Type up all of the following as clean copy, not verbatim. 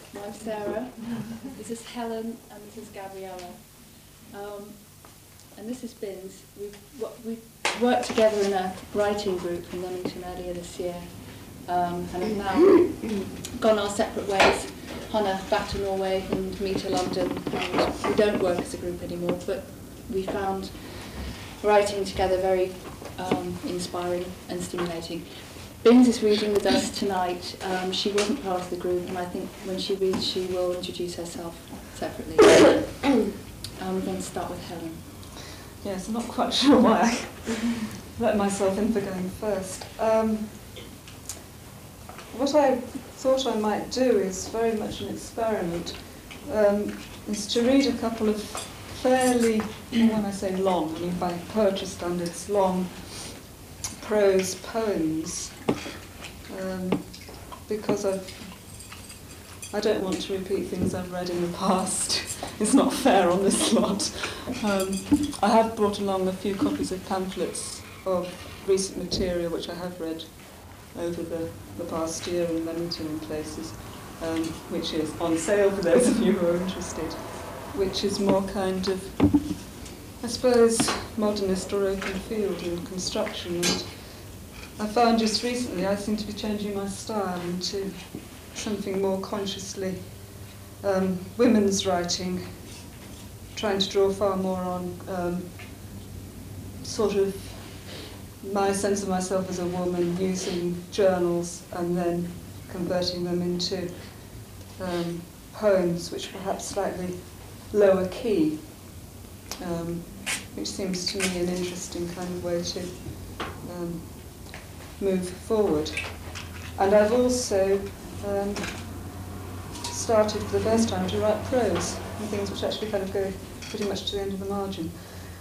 wife Sarah, this is Helen, and this is Gabriella. And this is Binns. We worked together in a writing group in Leamington earlier this year, and have now gone our separate ways. Hannah back to Norway and me to London, and we don't work as a group anymore, but we found writing together very inspiring and stimulating. Binns is reading with us tonight. She wasn't part of the group, and I think when she reads she will introduce herself separately. We're going to start with Helen. Yes, I'm not quite sure why I let myself in for going first. What I thought I might do is very much an experiment, is to read a couple of fairly, when I say long, I mean by poetry standards, long prose poems, because I don't want to repeat things I've read in the past. It's not fair on this lot. I have brought along a few copies of pamphlets of recent material which I have read over the past year in Leamington and places, which is on sale for those of you who are interested, which is more kind of, I suppose, modernist or open field in construction. And I found just recently I seem to be changing my style into something more consciously women's writing, trying to draw far more on sort of my sense of myself as a woman, using journals and then converting them into poems which are perhaps slightly lower key, which seems to me an interesting kind of way to move forward. And I've also started for the first time to write prose, and things which actually kind of go pretty much to the end of the margin.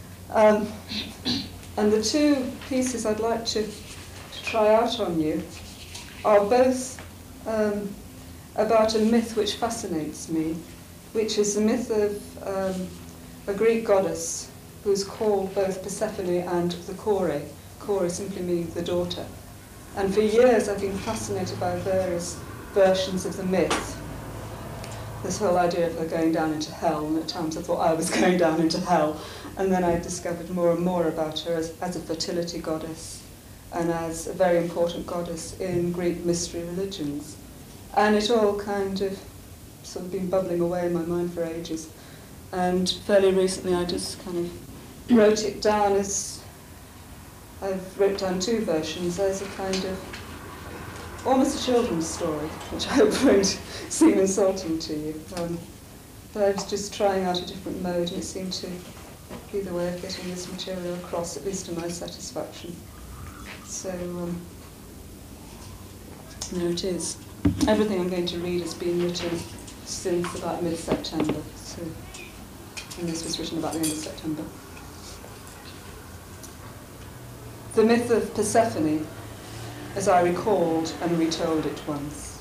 And the two pieces I'd like to try out on you are both about a myth which fascinates me, which is the myth of a Greek goddess who's called both Persephone and the Kore. Kore simply meaning the daughter. And for years I've been fascinated by various versions of the myth. This whole idea of her going down into hell, and at times I thought I was going down into hell. And then I discovered more and more about her as a fertility goddess and as a very important goddess in Greek mystery religions. And it all kind of sort of been bubbling away in my mind for ages. And fairly recently I just kind of wrote it down as, I've wrote down two versions as a kind of, almost a children's story, which I hope won't seem insulting to you. But I was just trying out a different mode, and it seemed to be the way of getting this material across, at least to my satisfaction. So, there it is. Everything I'm going to read has been written since about mid-September, so, and this was written about the end of September. The myth of Persephone, as I recalled and retold it once.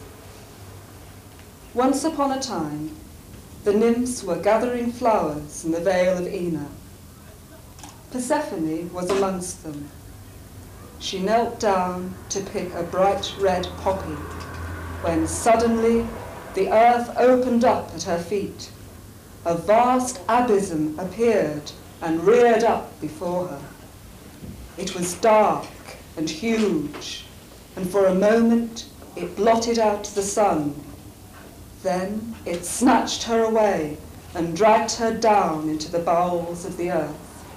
Once upon a time, the nymphs were gathering flowers in the vale of Ina. Persephone was amongst them. She knelt down to pick a bright red poppy, when suddenly the earth opened up at her feet. A vast abysm appeared and reared up before her. It was dark and huge, and for a moment it blotted out the sun. Then it snatched her away and dragged her down into the bowels of the earth.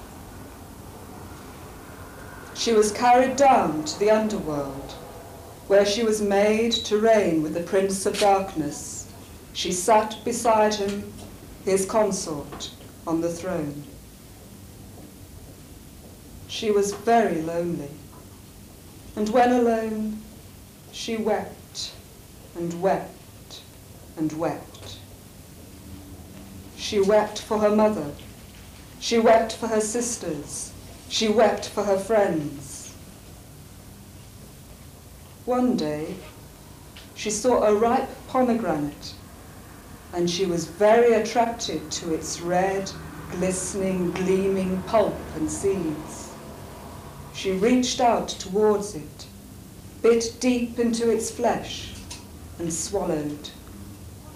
She was carried down to the underworld, where she was made to reign with the Prince of Darkness. She sat beside him, his consort, on the throne. She was very lonely, and when alone, she wept and wept and wept. She wept for her mother. She wept for her sisters. She wept for her friends. One day, she saw a ripe pomegranate, and she was very attracted to its red, glistening, gleaming pulp and seeds. She reached out towards it, bit deep into its flesh, and swallowed.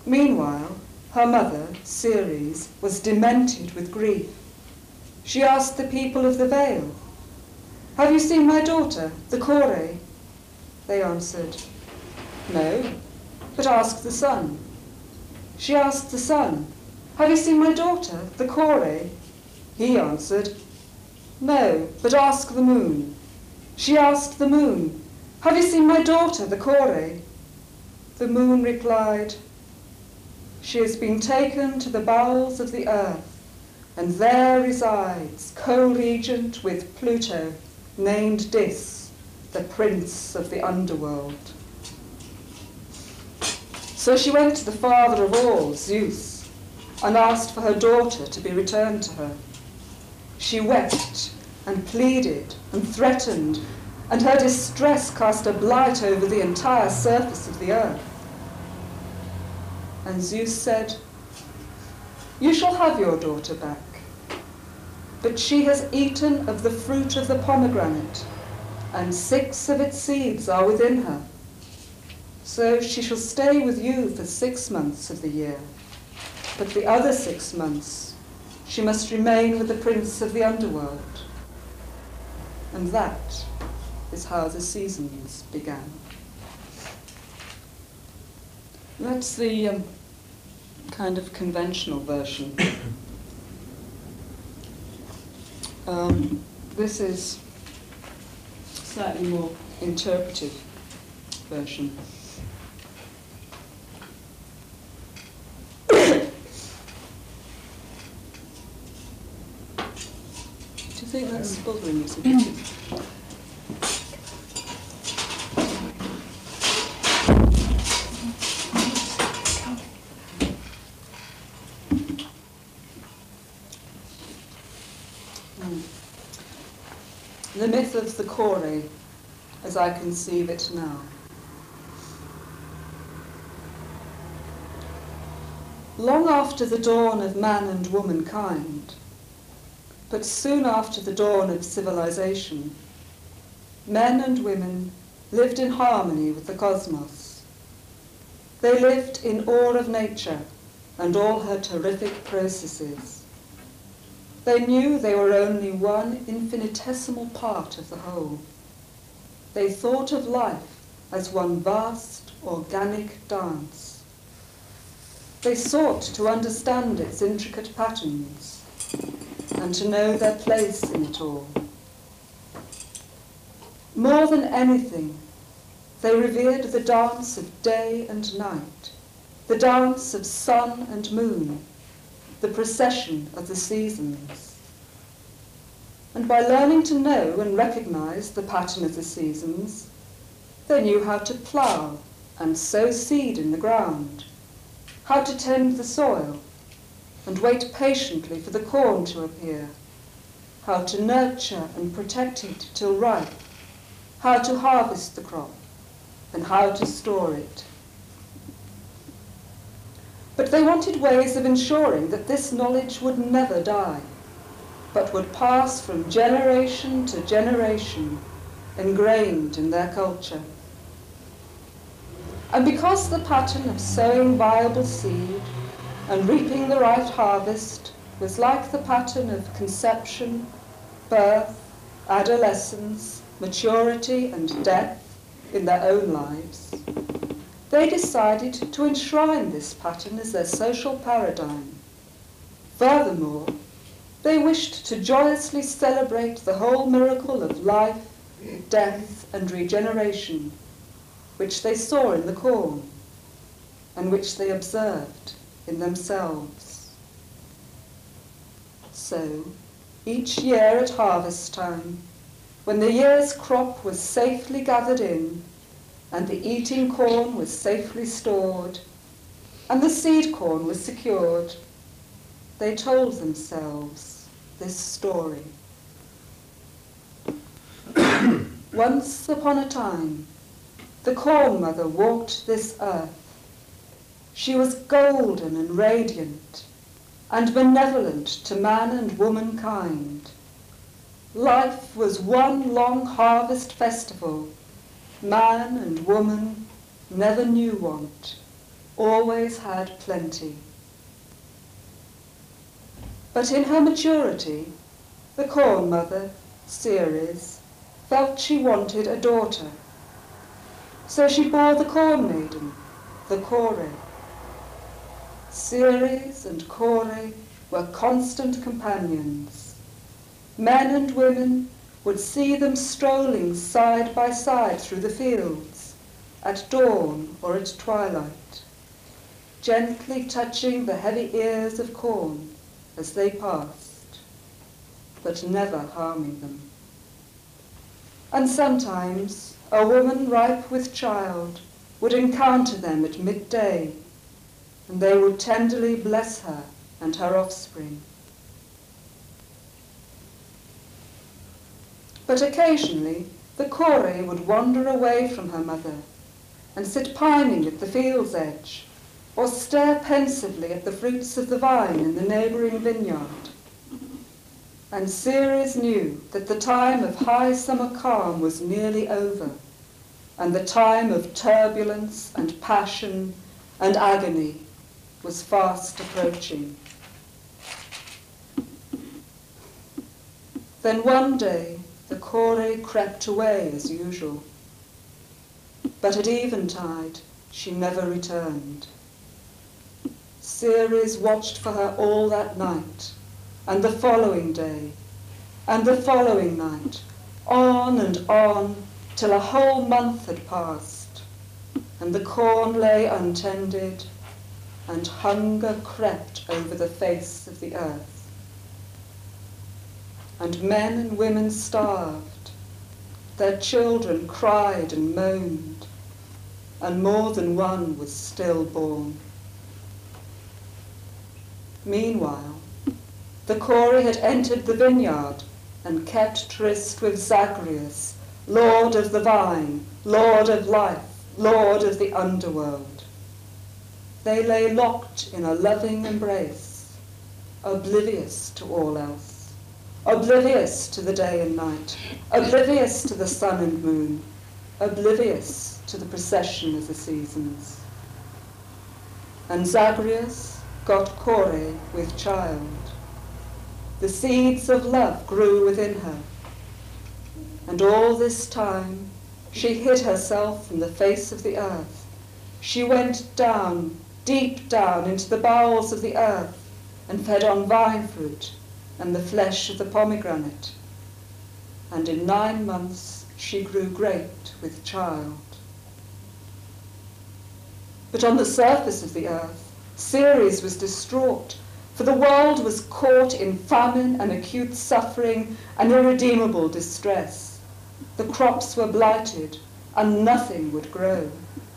Meanwhile, her mother, Ceres, was demented with grief. She asked the people of the Vale, "Have you seen my daughter, the Kore?" They answered, "No, but ask the sun." She asked the sun, "Have you seen my daughter, the Kore?" He answered, "No, but ask the moon." She asked the moon, "Have you seen my daughter, the Kore?" The moon replied, "She has been taken to the bowels of the earth, and there resides, co-regent with Pluto, named Dis, the prince of the underworld." So she went to the father of all, Zeus, and asked for her daughter to be returned to her. She wept and pleaded and threatened, and her distress cast a blight over the entire surface of the earth. And Zeus said, "You shall have your daughter back, but she has eaten of the fruit of the pomegranate, and 6 of its seeds are within her. So she shall stay with you for 6 months of the year, but the other 6 months she must remain with the prince of the underworld." And that is how the seasons began. That's the kind of conventional version. This is slightly more interpretive version. Do you think that's bothering you a bit? The myth of the Kore, as I conceive it now. Long after the dawn of man and womankind, but soon after the dawn of civilization, men and women lived in harmony with the cosmos. They lived in awe of nature and all her terrific processes. They knew they were only one infinitesimal part of the whole. They thought of life as one vast, organic dance. They sought to understand its intricate patterns and to know their place in it all. More than anything, they revered the dance of day and night, the dance of sun and moon, the procession of the seasons. And by learning to know and recognize the pattern of the seasons, they knew how to plough and sow seed in the ground, how to tend the soil and wait patiently for the corn to appear, how to nurture and protect it till ripe, how to harvest the crop, and how to store it. But they wanted ways of ensuring that this knowledge would never die, but would pass from generation to generation, ingrained in their culture. And because the pattern of sowing viable seed and reaping the right harvest was like the pattern of conception, birth, adolescence, maturity, and death in their own lives, they decided to enshrine this pattern as their social paradigm. Furthermore, they wished to joyously celebrate the whole miracle of life, death, and regeneration, which they saw in the corn, and which they observed in themselves. So, each year at harvest time, when the year's crop was safely gathered in, and the eating corn was safely stored, and the seed corn was secured, they told themselves this story. Once upon a time, the Corn Mother walked this earth. She was golden and radiant, and benevolent to man and womankind. Life was one long harvest festival. Man and woman never knew want. always had plenty. But in her maturity, the Corn Mother, Ceres, felt she wanted a daughter. So she bore the Corn Maiden, the Kore. Ceres and Kore were constant companions. Men and women would see them strolling side by side through the fields, at dawn or at twilight, gently touching the heavy ears of corn as they passed, but never harming them. And sometimes a woman ripe with child would encounter them at midday, and they would tenderly bless her and her offspring. But occasionally the Kore would wander away from her mother and sit pining at the field's edge, or stare pensively at the fruits of the vine in the neighbouring vineyard. And Ceres knew that the time of high summer calm was nearly over, and the time of turbulence and passion and agony was fast approaching. Then one day the Kore crept away as usual, but at eventide she never returned. Ceres watched for her all that night, and the following day, and the following night, on, till a whole month had passed, and the corn lay untended, and hunger crept over the face of the earth. And men and women starved, their children cried and moaned, and more than one was stillborn. Meanwhile, the Kore had entered the vineyard and kept tryst with Zagreus, lord of the vine, lord of life, lord of the underworld. They lay locked in a loving embrace, oblivious to all else, oblivious to the day and night, oblivious to the sun and moon, oblivious to the procession of the seasons. And Zagreus got Kore with child. The seeds of love grew within her, and all this time she hid herself from the face of the earth. She went down, deep down into the bowels of the earth, and fed on vine fruit and the flesh of the pomegranate. And in 9 months she grew great with child. But on the surface of the earth, Ceres was distraught, for the world was caught in famine and acute suffering and irredeemable distress. The crops were blighted, and nothing would grow.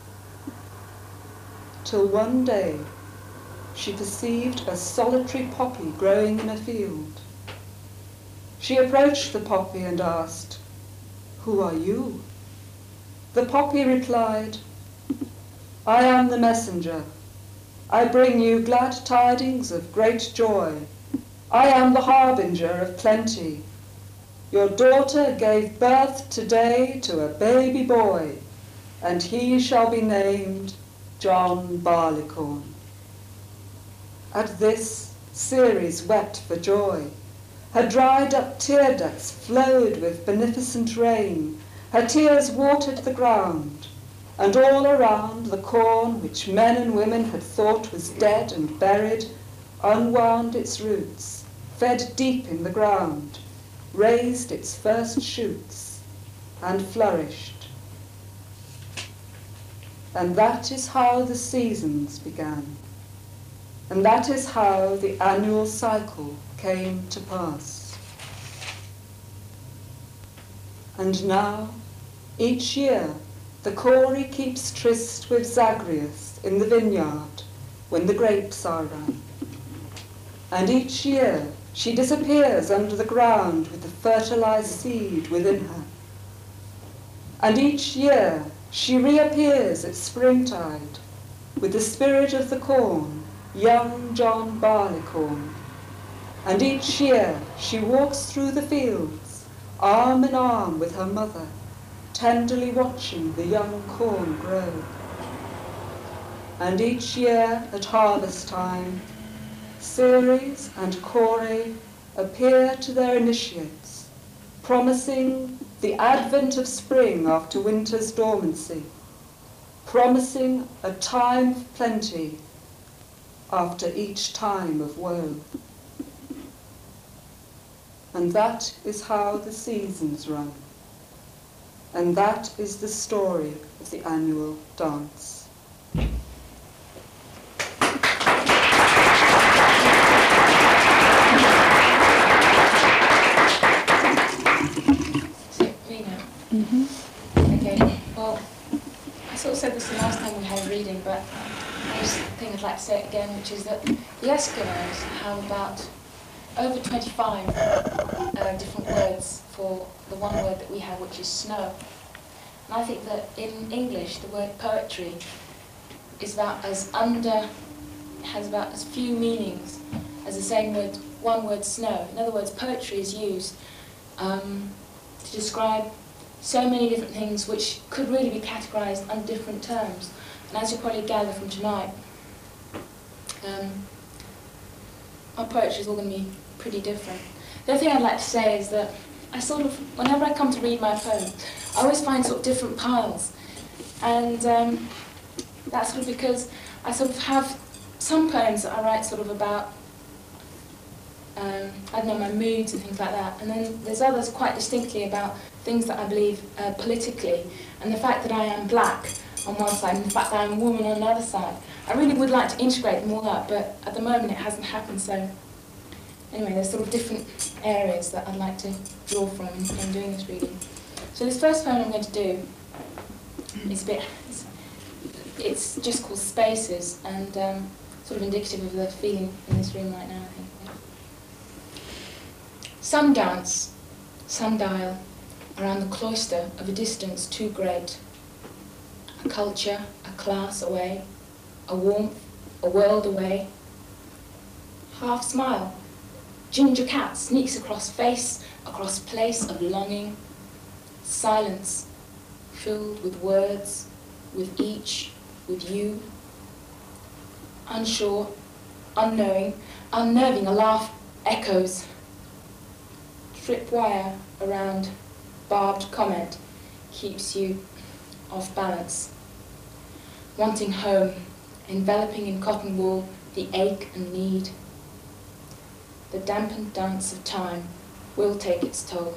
Till one day she perceived a solitary poppy growing in a field. She approached the poppy and asked, "Who are you?" The poppy replied, "I am the messenger. I bring you glad tidings of great joy. I am the harbinger of plenty. Your daughter gave birth today to a baby boy, and he shall be named John Barleycorn." At this, Ceres wept for joy. Her dried-up tear ducts flowed with beneficent rain. Her tears watered the ground, and all around the corn, which men and women had thought was dead and buried, unwound its roots, fed deep in the ground, raised its first shoots, and flourished. And that is how the seasons began. And that is how the annual cycle came to pass. And now, each year, the Kore keeps tryst with Zagreus in the vineyard when the grapes are ripe. And each year she disappears under the ground with the fertilized seed within her. And each year she reappears at springtide with the spirit of the corn, young John Barleycorn. And each year she walks through the fields, arm in arm with her mother, tenderly watching the young corn grow. and each year at harvest time, Ceres and Kore appear to their initiates, promising the advent of spring after winter's dormancy, promising a time of plenty after each time of woe. And that is how the seasons run. And that is the story of the annual dance. Okay, well, I sort of said this the last time we had a reading, but I just think I'd like to say it again, which is that the Eskimos have about over 25 different words for the one word that we have, which is snow. And I think that in English, the word poetry is about has about as few meanings as the same word, one word snow. In other words, poetry is used to describe so many different things which could really be categorised under different terms. And as you'll probably gather from tonight, our poetry is all going to be pretty different. The other thing I'd like to say is that I sort of, whenever I come to read my poem, I always find sort of different piles. And that's sort of because I sort of have some poems that I write sort of about, I don't know, my moods and things like that. And then there's others quite distinctly about things that I believe politically. And the fact that I am black on one side and the fact that I'm a woman on the other side. I really would like to integrate them all up, but at the moment it hasn't happened, so anyway, there's sort of different areas that I'd like to draw from in doing this reading. So this first poem I'm going to do is it's just called Spaces, and sort of indicative of the feeling in this room right now, I think. Some dance, some dial, around the cloister of a distance too great. A culture, a class away, a warmth, a world away. Half smile, ginger cat sneaks across face, across place of longing. Silence, filled with words, with each, with you. Unsure, unknowing, unnerving, a laugh echoes. Tripwire around barbed comment keeps you off balance. Wanting home, enveloping in cotton wool the ache and need. The dampened dance of time will take its toll.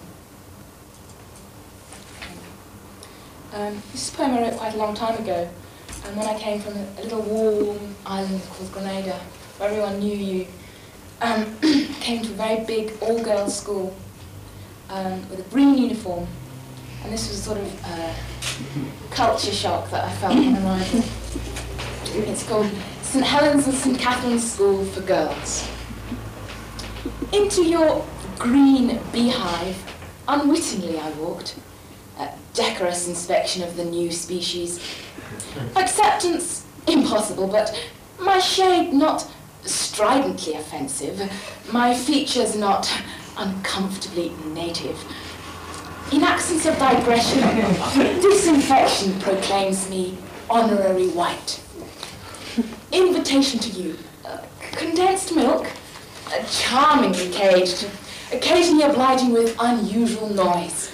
This is a poem I wrote quite a long time ago, and when I came from a little warm island called Grenada, where everyone knew you, came to a very big all-girls school with a green uniform, and this was sort of a culture shock that I felt on arrival. It's called St Helens and St Catherine's School for Girls. Into your green beehive, unwittingly I walked, a decorous inspection of the new species. Acceptance, impossible, but my shade not stridently offensive, my features not uncomfortably native. In accents of digression, disinfection proclaims me honorary white. Invitation to you, condensed milk, charmingly caged, occasionally obliging with unusual noise.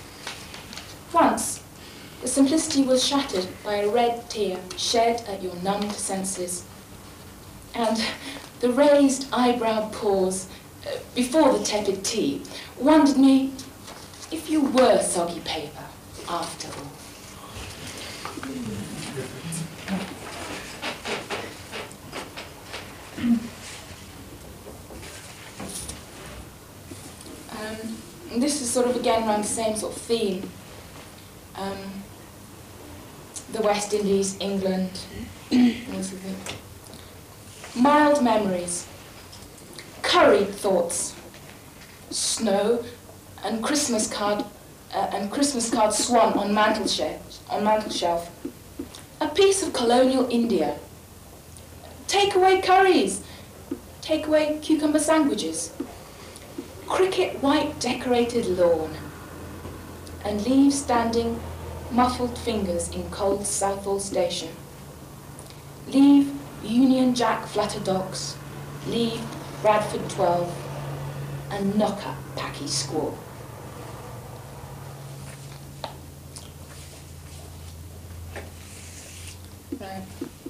Once, the simplicity was shattered by a red tear shed at your numbed senses, and the raised eyebrow pause before the tepid tea wondered me if you were soggy paper after all. This is sort of again around the same sort of theme. The West Indies, England, mild memories, curried thoughts, snow, and Christmas card swan on mantel shelf. A piece of colonial India. Take away curries. Take away cucumber sandwiches. Cricket white decorated lawn. And leave standing muffled fingers in cold Southall station. Leave Union Jack Flutter Docks, leave Bradford 12, and knock up Packy Squaw. Right.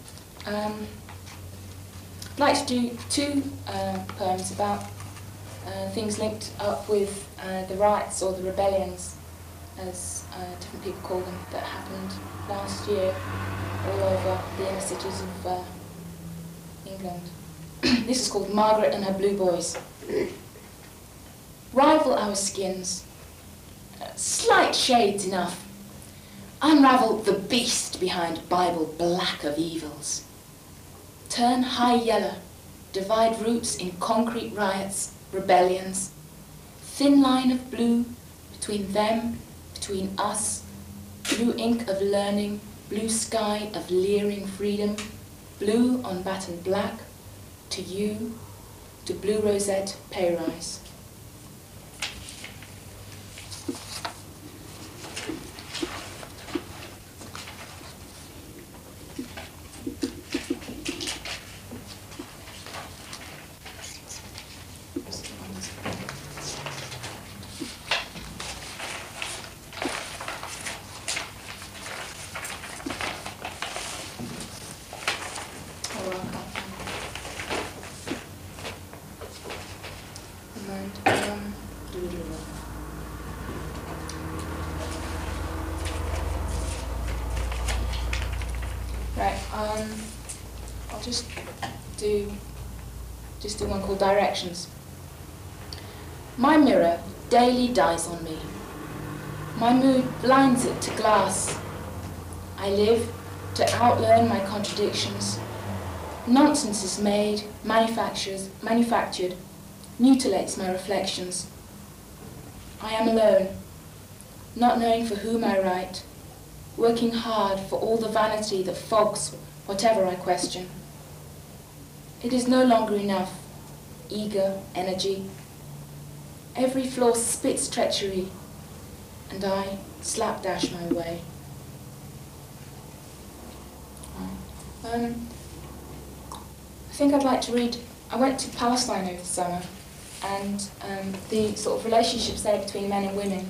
I'd like to do two poems about things linked up with the riots or the rebellions, as different people call them, that happened last year all over the inner cities of England. This is called Margaret and Her Blue Boys. Rival our skins, slight shades enough. Unravel the beast behind Bible black of evils. Turn high yellow, divide roots in concrete riots, rebellions. Thin line of blue between them, between us. Blue ink of learning, blue sky of leering freedom. Blue on battened black, to you, to blue rosette pay rise. I'll just do one called Directions. My mirror daily dies on me. My mood blinds it to glass. I live to outlearn my contradictions. Nonsense is made, manufactured, mutilates my reflections. I am alone, not knowing for whom I write, working hard for all the vanity that fogs whatever I question. It is no longer enough, eager energy. Every flaw spits treachery, and I slapdash my way. I think I'd like to read, I went to Palestine over the summer, and the sort of relationships there between men and women,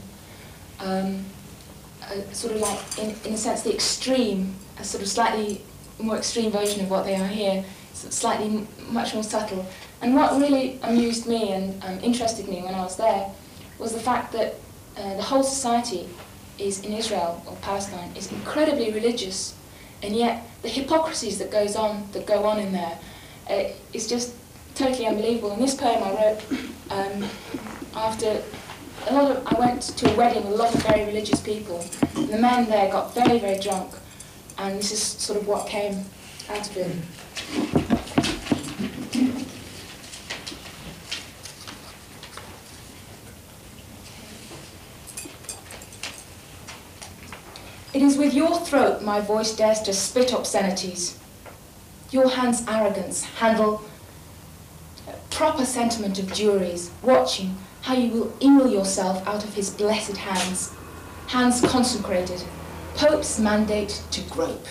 sort of like, in a sense, the extreme, a sort of slightly more extreme version of what they are here, slightly much more subtle. And what really amused me and interested me when I was there was the fact that the whole society is in Israel or Palestine is incredibly religious, and yet the hypocrisies that go on in there is just totally unbelievable. And this poem I wrote after I went to a wedding with a lot of very religious people, and the men there got very, very drunk, and this is sort of what came out of it. It is with your throat my voice dares to spit obscenities. Your hand's arrogance handle proper sentiment of juries, watching how you will eel yourself out of his blessed hands, hands consecrated, Pope's mandate to grope.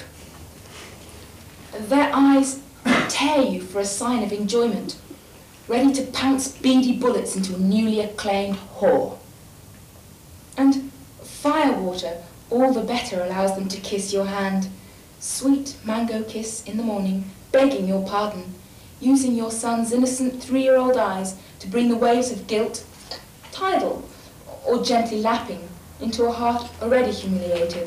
Their eyes tear you for a sign of enjoyment, ready to pounce beady bullets into a newly acclaimed whore. And firewater all the better allows them to kiss your hand, sweet mango kiss in the morning, begging your pardon, using your son's innocent 3-year-old eyes to bring the waves of guilt, tidal or gently lapping, into a heart already humiliated.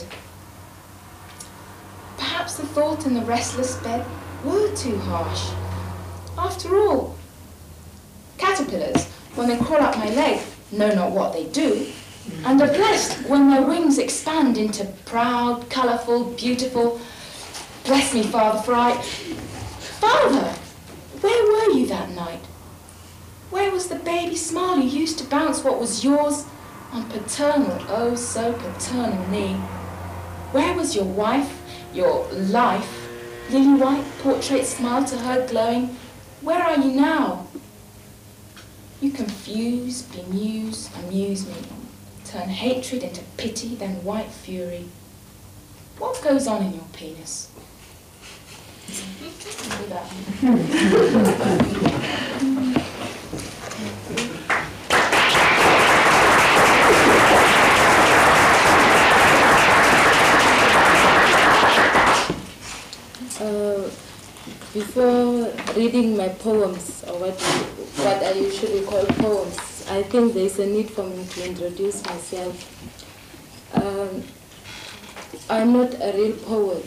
Perhaps the thought in the restless bed were too harsh. After all, caterpillars, when they crawl up my leg, know not what they do, and are blessed when their wings expand into proud, colourful, beautiful. Bless me, Father, for Father, where were you that night? Where was the baby smile you used to bounce what was yours on paternal, oh so paternal knee? Where was your wife, your life, lily-white portrait smile to her glowing? Where are you now? You confuse, bemuse, amuse me. Turn hatred into pity, then white fury. What goes on in your penis? Do that. Before reading my poems, or what I usually call poems, I think there's a need for me to introduce myself. I'm not a real poet.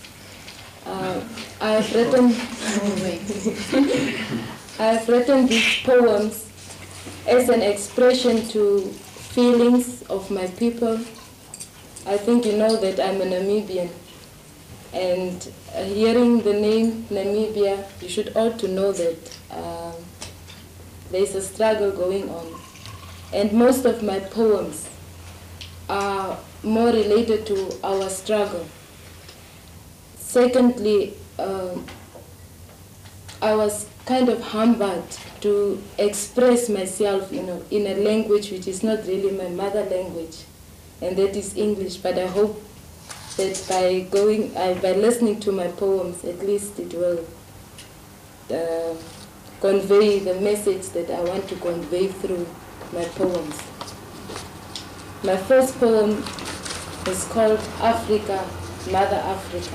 I've written these poems as an expression to feelings of my people. I think you know that I'm a Namibian. And hearing the name Namibia, you should ought to know that there's a struggle going on. And most of my poems are more related to our struggle. Secondly, I was kind of humbled to express myself in a language which is not really my mother language, and that is English. But I hope that by listening to my poems, at least it will convey the message that I want to convey through my poems. My first poem is called Africa, Mother Africa.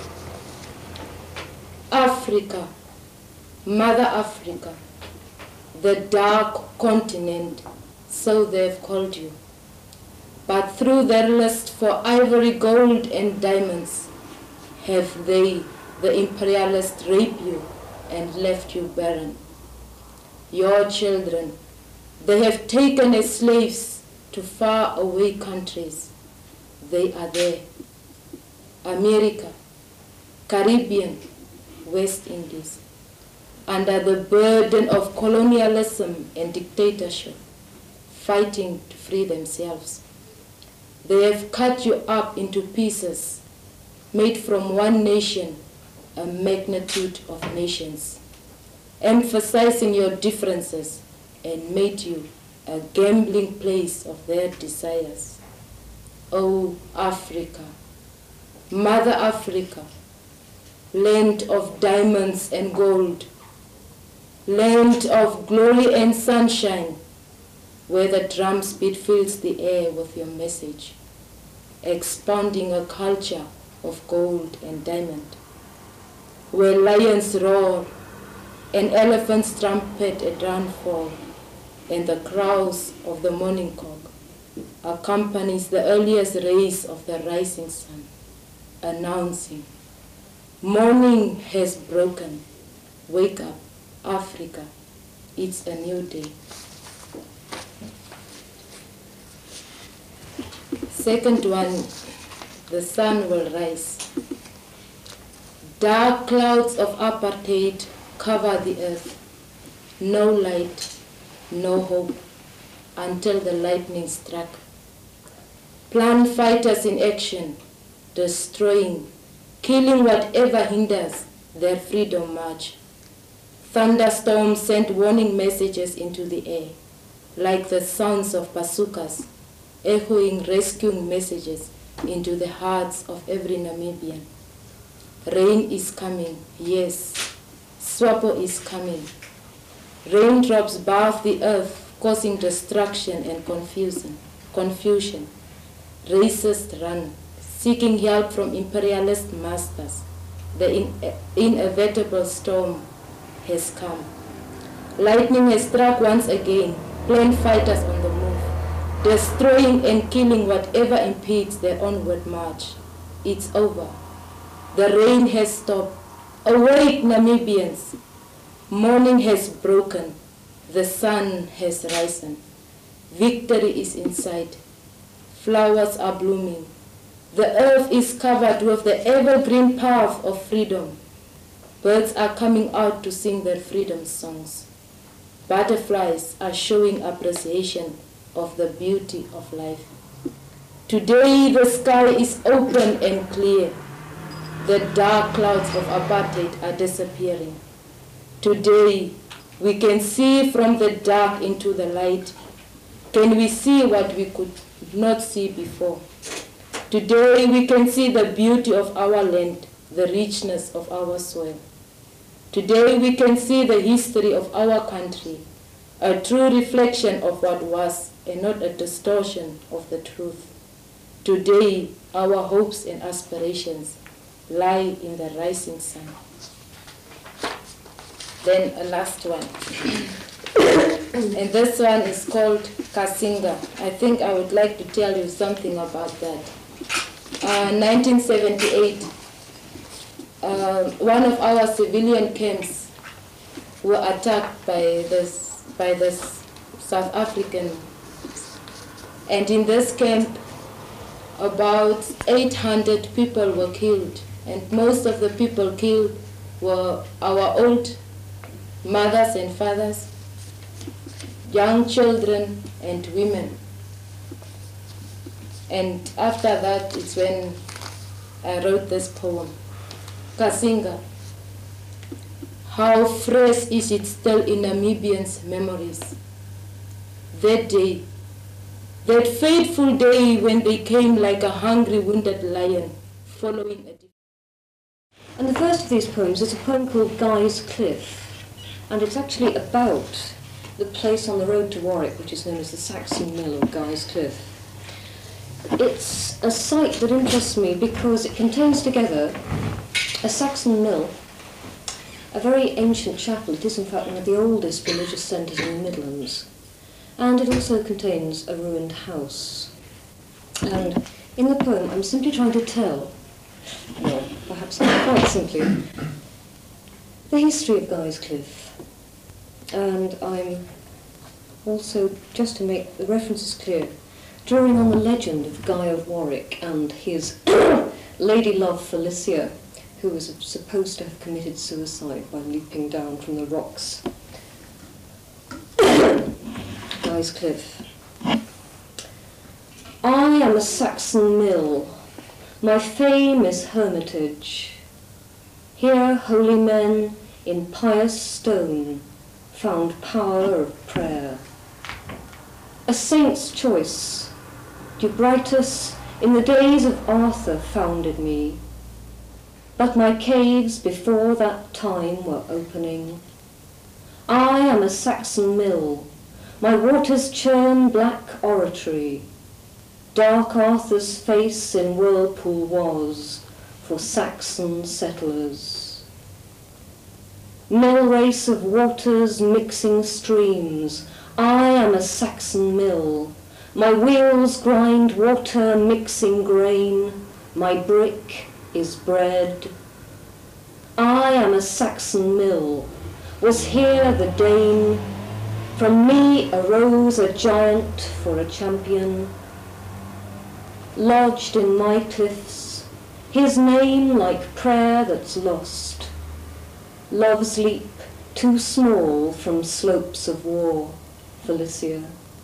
Africa, Mother Africa, the dark continent, so they've called you. But through their lust for ivory, gold, and diamonds, have they, the imperialists, raped you and left you barren. Your children, they have taken as slaves to far away countries. They are there. America, Caribbean, West Indies, under the burden of colonialism and dictatorship, fighting to free themselves. They have cut you up into pieces, made from one nation a magnitude of nations, emphasizing your differences, and made you a gambling place of their desires. Oh, Africa, Mother Africa, land of diamonds and gold, land of glory and sunshine, where the drum's beat fills the air with your message, expounding a culture of gold and diamond, where lions roar and elephants trumpet at dawnfall, and the crows of the morning cock accompanies the earliest rays of the rising sun, announcing, morning has broken, wake up, Africa, it's a new day. Second one, the sun will rise. Dark clouds of apartheid cover the earth. No light, no hope, until the lightning struck. Plant fighters in action, destroying, killing whatever hinders their freedom march. Thunderstorms sent warning messages into the air, like the sounds of bazookas, echoing rescuing messages into the hearts of every Namibian. Rain is coming, yes, SWAPO is coming. Raindrops bath the earth, causing destruction and confusion. Racists run, seeking help from imperialist masters. The inevitable storm has come. Lightning has struck once again, plant fighters on the move, destroying and killing whatever impedes their onward march. It's over. The rain has stopped. Awake, Namibians. Morning has broken. The sun has risen. Victory is in sight. Flowers are blooming. The earth is covered with the evergreen path of freedom. Birds are coming out to sing their freedom songs. Butterflies are showing appreciation of the beauty of life. Today the sky is open and clear. The dark clouds of apartheid are disappearing. Today we can see from the dark into the light. Can we see what we could not see before? Today we can see the beauty of our land, the richness of our soil. Today we can see the history of our country, a true reflection of what was and not a distortion of the truth. Today our hopes and aspirations lie in the rising sun. Then a last one. And this one is called Kasinga. I think I would like to tell you something about that. 1978, one of our civilian camps were attacked by this South African. And in this camp, about 800 people were killed. And most of the people killed were our old mothers and fathers, young children and women. And after that, it's when I wrote this poem, Kasinga. How fresh is it still in Namibians' memories? That day, that fateful day when they came like a hungry, wounded lion, following a... And the first of these poems is a poem called Guy's Cliff, and it's actually about the place on the road to Warwick, which is known as the Saxon Mill or Guy's Cliff. It's a site that interests me because it contains together a Saxon mill, a very ancient chapel. It is in fact one of the oldest religious centres in the Midlands. And it also contains a ruined house. And in the poem I'm simply trying to tell, well, perhaps not quite simply, the history of Guy's Cliff. And I'm also, just to make the references clear, drawing on the legend of Guy of Warwick and his lady love Felicia, who was supposed to have committed suicide by leaping down from the rocks. Guy's Cliff. I am a Saxon mill. My fame is hermitage. Here holy men in pious stone found power of prayer. A saint's choice, Dubritus in the days of Arthur founded me, but my caves before that time were opening. I am a Saxon mill, my waters churn black oratory. Dark Arthur's face in whirlpool was for Saxon settlers. Mill race of waters mixing streams, I am a Saxon mill. My wheels grind water mixing grain, my brick is bread. I am a Saxon mill, was here the Dane. From me arose a giant for a champion. Lodged in my cliffs, his name like prayer that's lost. Love's leap, too small from slopes of war, Felicia.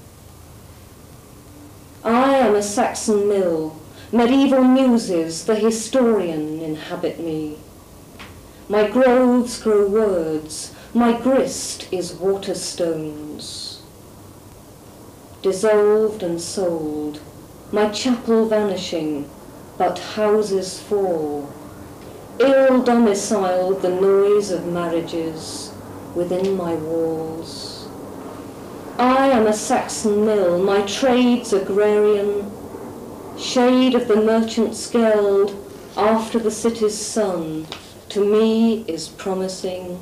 I am a Saxon mill, medieval muses, the historian inhabit me. My groves grow words, my grist is waterstones. Dissolved and sold, my chapel vanishing, but houses fall. Ill domiciled the noise of marriages within my walls. I am a Saxon mill, my trade's agrarian, shade of the merchant's geld after the city's sun, to me is promising.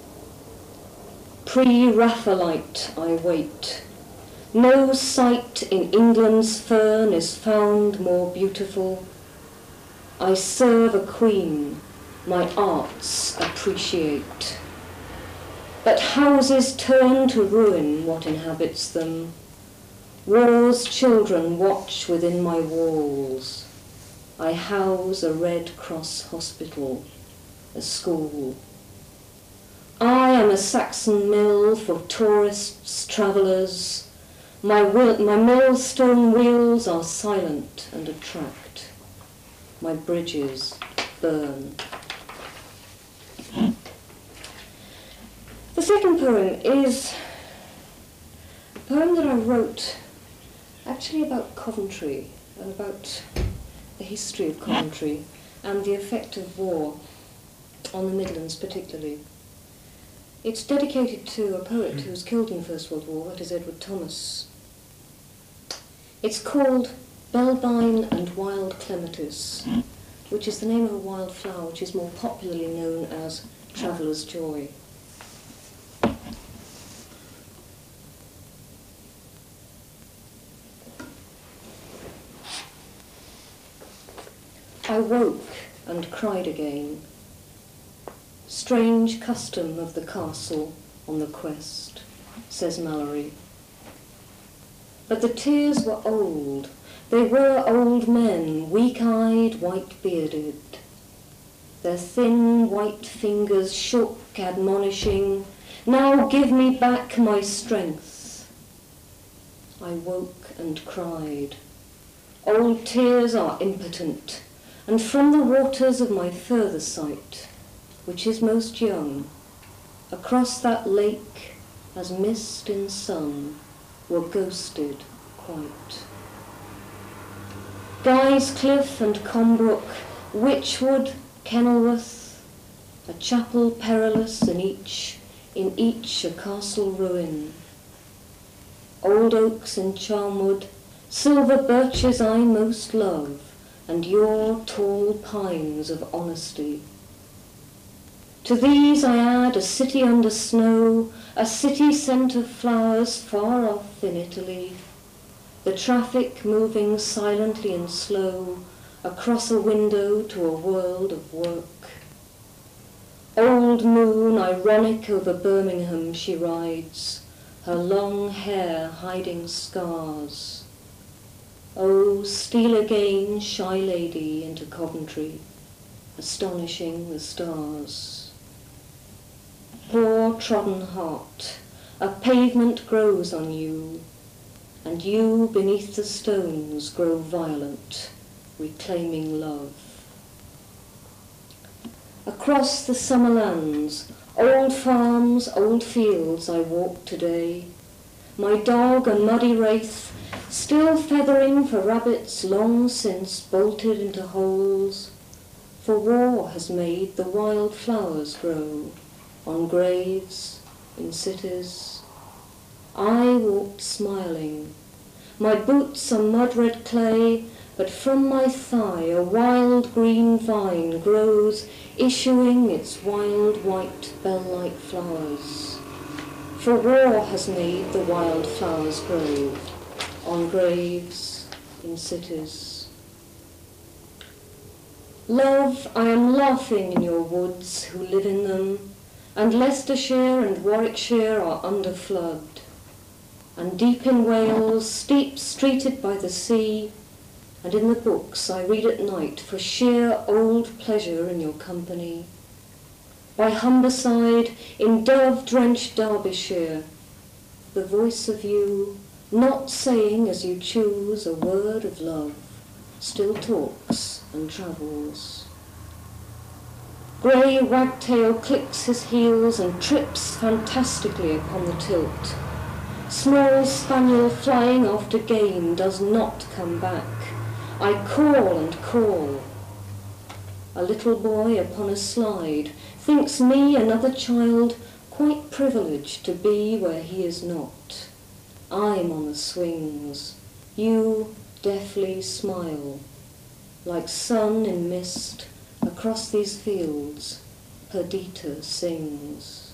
Pre-Raphaelite I wait. No sight in England's fern is found more beautiful. I serve a queen, my arts appreciate. But houses turn to ruin what inhabits them. War's children watch within my walls. I house a Red Cross hospital, a school. I am a Saxon mill for tourists, travellers. My millstone wheels are silent and attract. My bridges burn. The second poem is a poem that I wrote actually about Coventry and about the history of Coventry and the effect of war on the Midlands particularly. It's dedicated to a poet who was killed in the First World War, that is Edward Thomas. It's called Belbine and Wild Clematis, which is the name of a wild flower which is more popularly known as Traveller's Joy. I woke and cried again. Strange custom of the castle on the quest, says Mallory. But the tears were old. They were old men, weak-eyed, white-bearded. Their thin white fingers shook, admonishing, "Now give me back my strength." I woke and cried. Old tears are impotent, and from the waters of my further sight, which is most young, across that lake, as mist in sun, were ghosted quite. Guy's Cliff and Combrook, Witchwood, Kenilworth, a chapel perilous in each a castle ruin. Old oaks in Charnwood, silver birches I most love, and your tall pines of honesty. To these I add a city under snow, a city scent of flowers far off in Italy, the traffic moving silently and slow across a window to a world of work. Old moon, ironic over Birmingham she rides, her long hair hiding scars. Oh, steal again, shy lady, into Coventry, astonishing the stars. Poor trodden heart, a pavement grows on you, and you beneath the stones grow violent, reclaiming love. Across the summer lands, old farms, old fields I walk today, my dog, a muddy wraith, still feathering for rabbits long since bolted into holes, for war has made the wild flowers grow on graves, in cities. I walked smiling, my boots are mud-red clay, but from my thigh a wild green vine grows, issuing its wild white bell-like flowers. For war has made the wild flowers grow on graves, in cities. Love, I am laughing in your woods who live in them, and Leicestershire and Warwickshire are under flood, and deep in Wales, steep streeted by the sea, and in the books I read at night for sheer old pleasure in your company. By Humberside, in dove-drenched Derbyshire, the voice of you, not saying as you choose a word of love, still talks and travels. Grey wagtail clicks his heels and trips fantastically upon the tilt. Small spaniel flying after game does not come back. I call and call. A little boy upon a slide thinks me, another child, quite privileged to be where he is not. I'm on the swings. You deftly smile. Like sun in mist, across these fields, Perdita sings.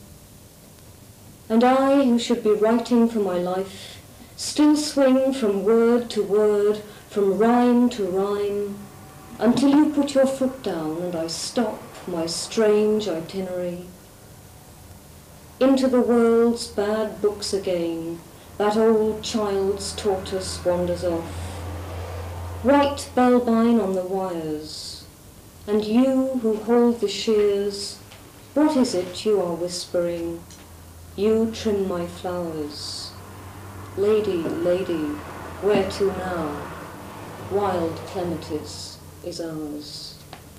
And I, who should be writing for my life, still swing from word to word, from rhyme to rhyme, until you put your foot down and I stop my strange itinerary. Into the world's bad books again, that old child's tortoise wanders off. White Belbine on the wires, and you who hold the shears, what is it you are whispering? You trim my flowers. Lady, lady, where to now? Wild clematis is ours.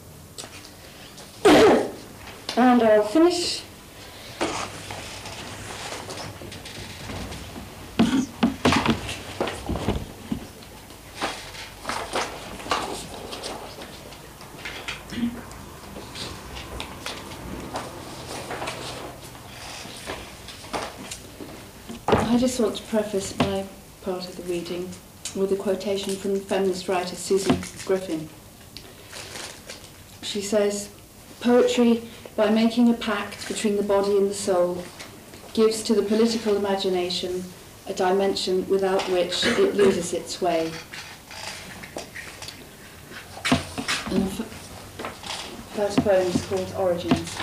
And I'll finish. I just want to preface my part of the reading with a quotation from feminist writer Susan Griffin. She says, "Poetry, by making a pact between the body and the soul, gives to the political imagination a dimension without which it loses its way." And the first poem is called Origins.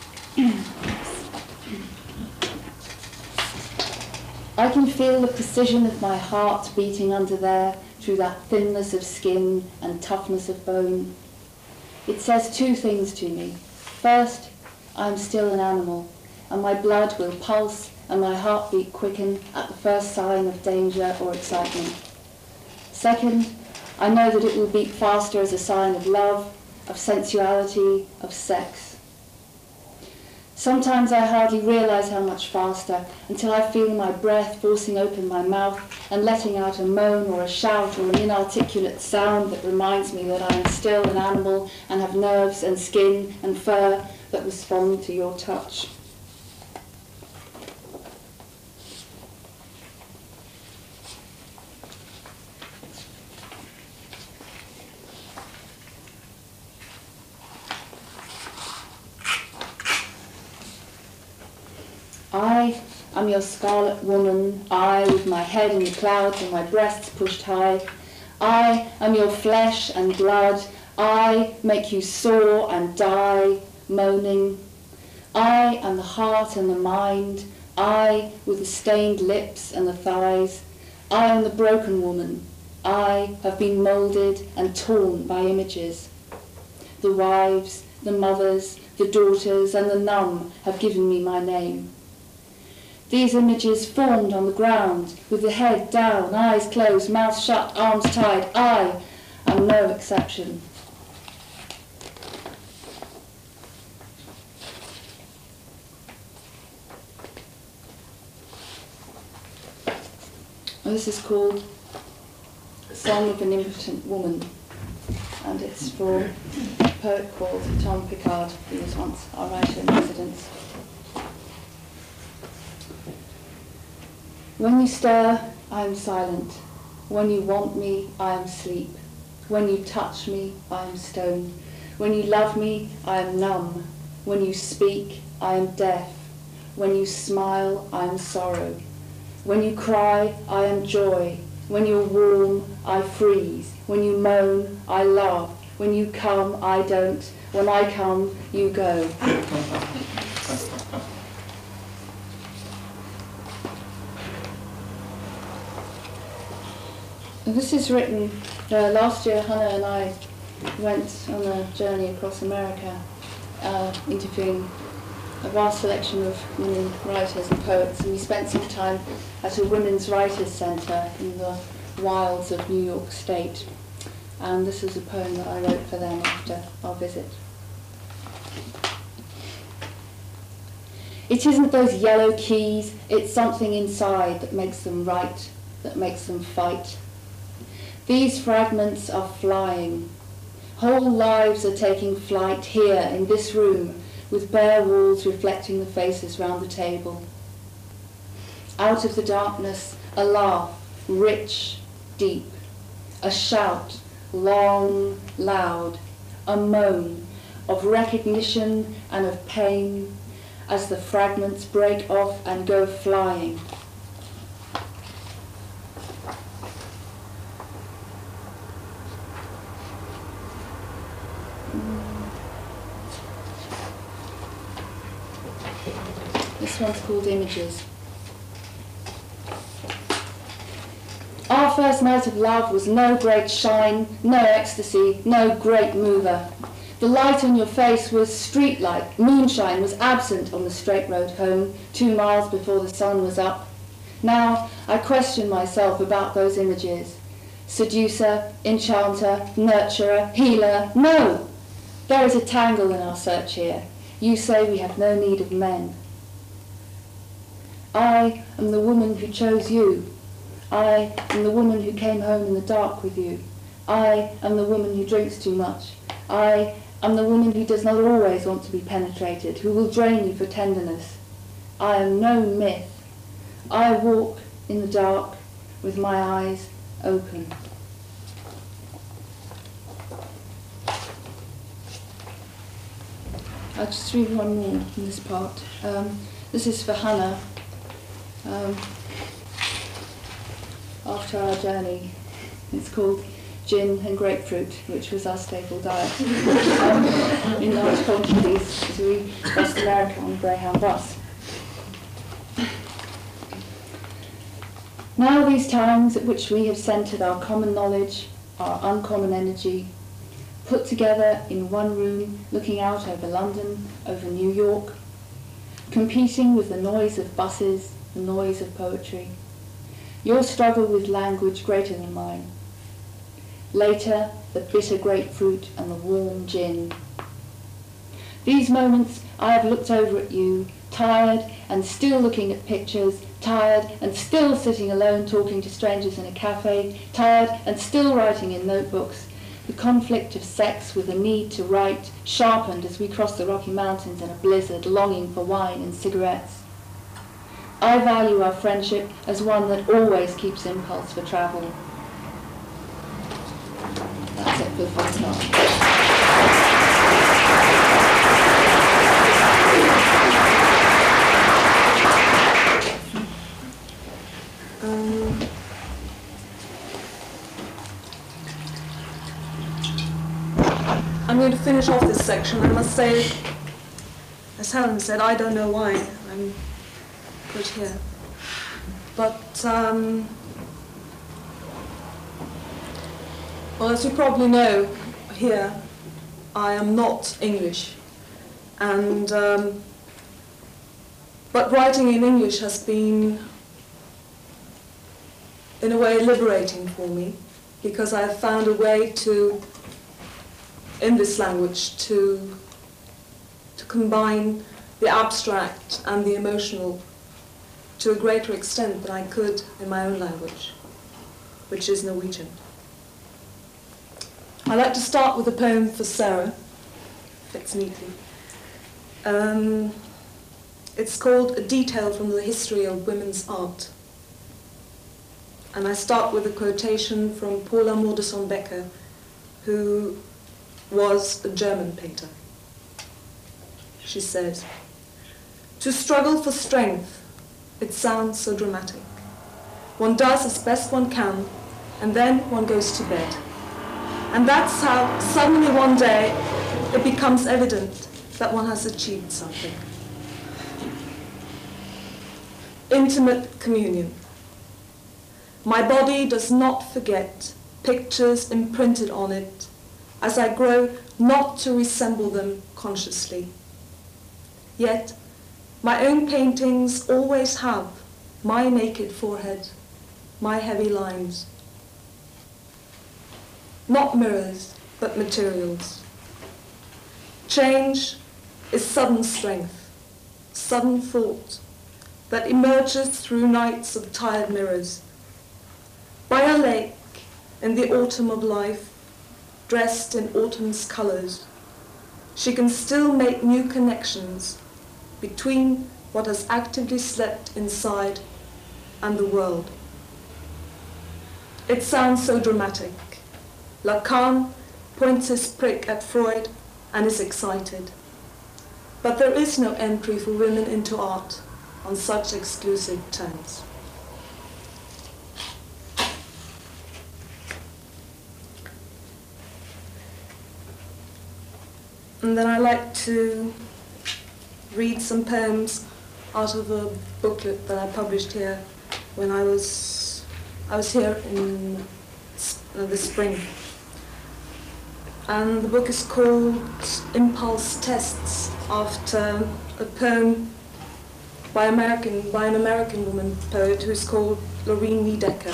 I can feel the precision of my heart beating under there through that thinness of skin and toughness of bone. It says two things to me. First, I am still an animal, and my blood will pulse and my heartbeat quicken at the first sign of danger or excitement. Second, I know that it will beat faster as a sign of love, of sensuality, of sex. Sometimes I hardly realise how much faster until I feel my breath forcing open my mouth and letting out a moan or a shout or an inarticulate sound that reminds me that I am still an animal and have nerves and skin and fur that respond to your touch. I am your scarlet woman, I with my head in the clouds and my breasts pushed high. I am your flesh and blood, I make you soar and die, moaning. I am the heart and the mind, I with the stained lips and the thighs. I am the broken woman, I have been moulded and torn by images. The wives, the mothers, the daughters and the numb have given me my name. These images formed on the ground, with the head down, eyes closed, mouth shut, arms tied. I am no exception. And this is called Song of an Impotent Woman, and it's for a poet called Tom Picard, who was once our writer in residence. When you stir, I am silent. When you want me, I am sleep. When you touch me, I am stone. When you love me, I am numb. When you speak, I am deaf. When you smile, I am sorrow. When you cry, I am joy. When you're warm, I freeze. When you moan, I laugh. When you come, I don't. When I come, you go. This is written, last year Hannah and I went on a journey across America, interviewing a vast selection of women writers and poets, and we spent some time at a women's writers' centre in the wilds of New York State. And this is a poem that I wrote for them after our visit. It isn't those yellow keys, it's something inside that makes them right, that makes them fight. These fragments are flying. Whole lives are taking flight here in this room, with bare walls reflecting the faces round the table. Out of the darkness, a laugh, rich, deep, a shout, long, loud, a moan of recognition and of pain as the fragments break off and go flying. This one's called Images. Our first night of love was no great shine, no ecstasy, no great mover. The light on your face was street light, moonshine was absent on the straight road home, 2 miles before the sun was up. Now I question myself about those images. Seducer, enchanter, nurturer, healer, no! There is a tangle in our search here. You say we have no need of men. I am the woman who chose you. I am the woman who came home in the dark with you. I am the woman who drinks too much. I am the woman who does not always want to be penetrated, who will drain you for tenderness. I am no myth. I walk in the dark with my eyes open. I'll just read one more in this part. This is for Hannah. After our journey, it's called Gin and Grapefruit, which was our staple diet in large quantities as we crossed America on the Greyhound bus. Now these times at which we have centred our common knowledge, our uncommon energy, put together in one room, looking out over London, over New York, competing with the noise of buses, the noise of poetry, your struggle with language greater than mine. Later, the bitter grapefruit and the warm gin. These moments I have looked over at you, tired and still looking at pictures, tired and still sitting alone talking to strangers in a cafe, tired and still writing in notebooks. The conflict of sex with the need to write sharpened as we crossed the Rocky Mountains in a blizzard, longing for wine and cigarettes. I value our friendship as one that always keeps impulse for travel. That's it for the first part. I'm going to finish off this section. I must say, as Helen said, I don't know why I'm put here. But, well, as you probably know, here, I am not English. And, but writing in English has been, in a way, liberating for me, because I have found a way to, in this language, to combine the abstract and the emotional to a greater extent than I could in my own language, which is Norwegian. I'd like to start with a poem for Sarah. Fits neatly. It's called A Detail from the History of Women's Art. And I start with a quotation from Paula Modersohn-Becker, who was a German painter. She says, "To struggle for strength, it sounds so dramatic. One does as best one can, and then one goes to bed. And that's how suddenly one day it becomes evident that one has achieved something." Intimate communion. My body does not forget pictures imprinted on it as I grow not to resemble them consciously. Yet, my own paintings always have my naked forehead, my heavy lines. Not mirrors, but materials. Change is sudden strength, sudden thought that emerges through nights of tired mirrors. By a lake in the autumn of life, dressed in autumn's colors, she can still make new connections between what has actively slept inside and the world. It sounds so dramatic. Lacan points his prick at Freud and is excited. But there is no entry for women into art on such exclusive terms. And then I like to read some poems out of a booklet that I published here when I was here in the spring. And the book is called Impulse Tests, after a poem by an American woman poet who's called Loreen Wiedecker.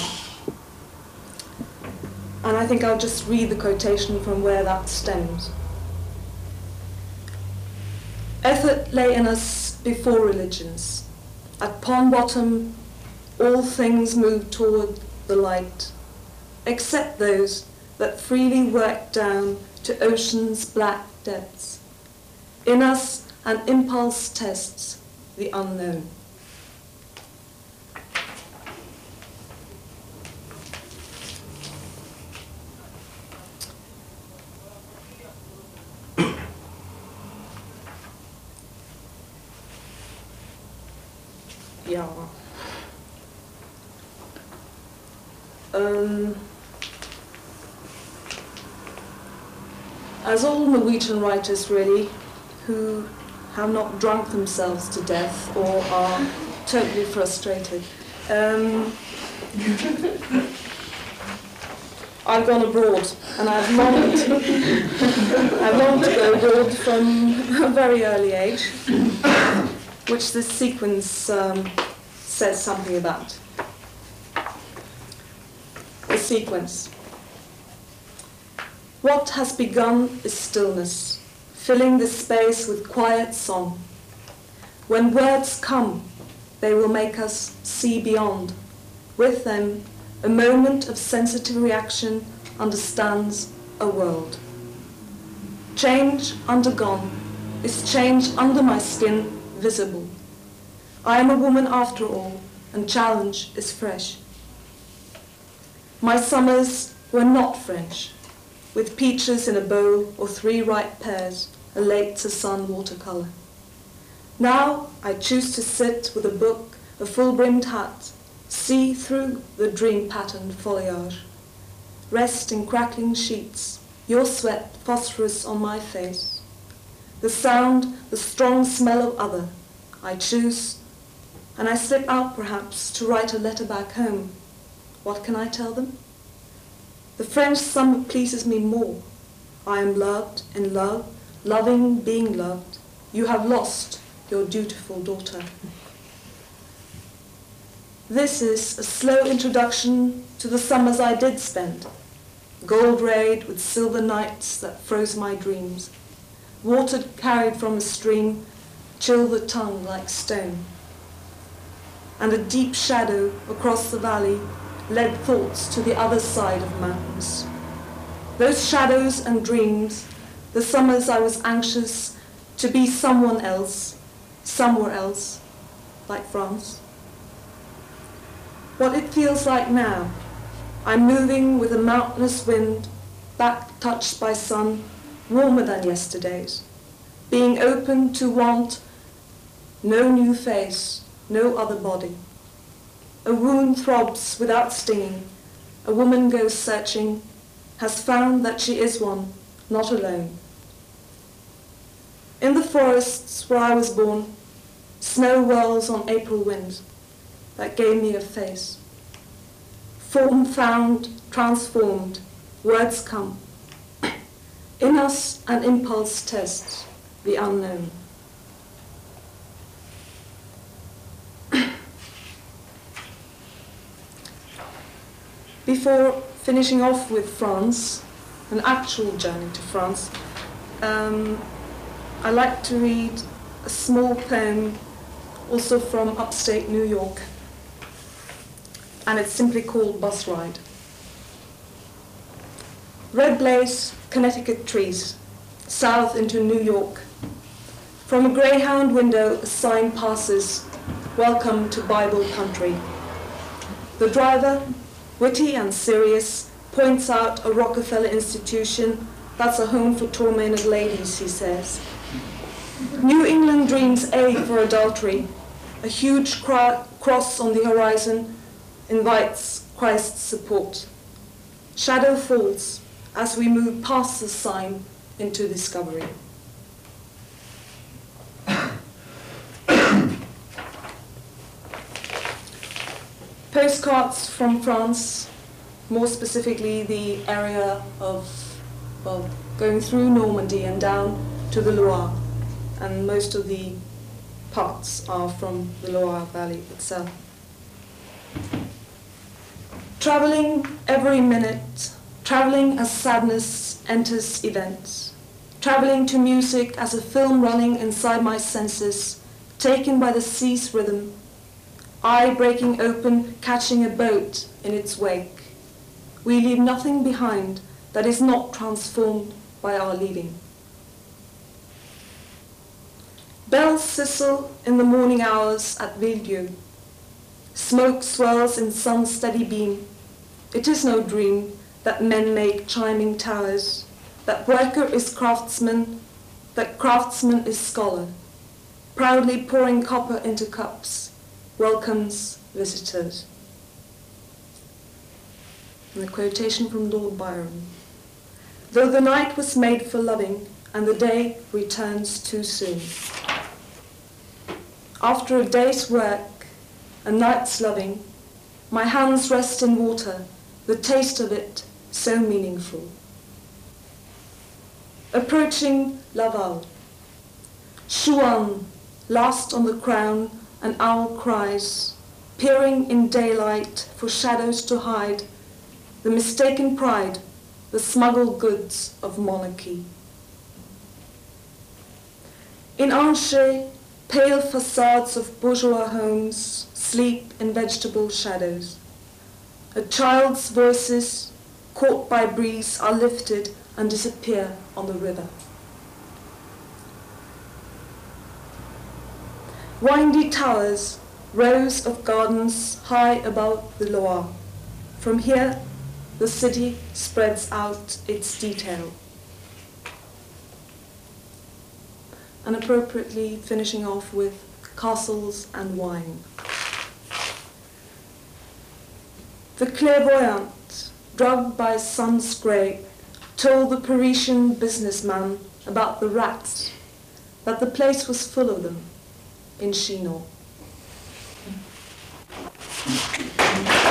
And I think I'll just read the quotation from where that stems. Effort lay in us before religions. At pond bottom, all things moved toward the light, except those that freely worked down to ocean's black depths. In us, an impulse tests the unknown. Ja. As all Norwegian writers really, who have not drunk themselves to death or are totally frustrated, I've gone abroad, and I've longed to go abroad from a very early age, which this sequence says something about. The sequence. What has begun is stillness, filling the space with quiet song. When words come, they will make us see beyond. With them, a moment of sensitive reaction understands a world. Change undergone is change under my skin visible. I am a woman after all, and challenge is fresh. My summers were not French, with peaches in a bowl or 3 ripe pears, a late-to-sun watercolour. Now I choose to sit with a book, a full-brimmed hat, see through the dream-patterned foliage, rest in crackling sheets, your sweat phosphorus on my face, the sound, the strong smell of other. I choose, and I slip out perhaps to write a letter back home. What can I tell them? The French summer pleases me more. I am loved, in love, loving, being loved. You have lost your dutiful daughter. This is a slow introduction to the summers I did spend, gold-rayed with silver nights that froze my dreams. Water carried from a stream chilled the tongue like stone. And a deep shadow across the valley led thoughts to the other side of mountains. Those shadows and dreams, the summers I was anxious to be someone else, somewhere else, like France. What it feels like now, I'm moving with a mountainous wind, back touched by sun, warmer than yesterday's, being open to want no new face, no other body. A wound throbs without stinging, a woman goes searching, has found that she is one, not alone. In the forests where I was born, snow whirls on April winds that gave me a face. Form found, transformed, words come. In us an impulse tests the unknown. Before finishing off with France, an actual journey to France, I like to read a small poem also from upstate New York, and it's simply called Bus Ride. Red blaze, Connecticut trees, south into New York. From a Greyhound window, a sign passes, "Welcome to Bible country." The driver, witty and serious, points out a Rockefeller institution that's a home for tormented ladies, he says. New England dreams A for adultery. A huge cross on the horizon invites Christ's support. Shadow falls as we move past the sign into discovery. Postcards from France, more specifically the area of, well, going through Normandy and down to the Loire, and most of the parts are from the Loire Valley itself. Traveling every minute, traveling as sadness enters events, traveling to music as a film running inside my senses, taken by the sea's rhythm, eye breaking open, catching a boat in its wake. We leave nothing behind that is not transformed by our leaving. Bells sizzle in the morning hours at Villedieu. Smoke swirls in sun's steady beam. It is no dream that men make chiming towers, that worker is craftsman, that craftsman is scholar, proudly pouring copper into cups, welcomes visitors. And a quotation from Lord Byron. Though the night was made for loving, and the day returns too soon. After a day's work, a night's loving, my hands rest in water, the taste of it so meaningful. Approaching Laval. Chouan, last on the crown, an owl cries, peering in daylight for shadows to hide the mistaken pride, the smuggled goods of monarchy. In Angers, pale facades of bourgeois homes sleep in vegetable shadows. A child's voices, caught by breeze, are lifted and disappear on the river. Windy towers, rows of gardens high above the Loire. From here, the city spreads out its detail. And appropriately finishing off with castles and wine. The clairvoyant, drugged by sun's grey, told the Parisian businessman about the rats, that the place was full of them in Chinon.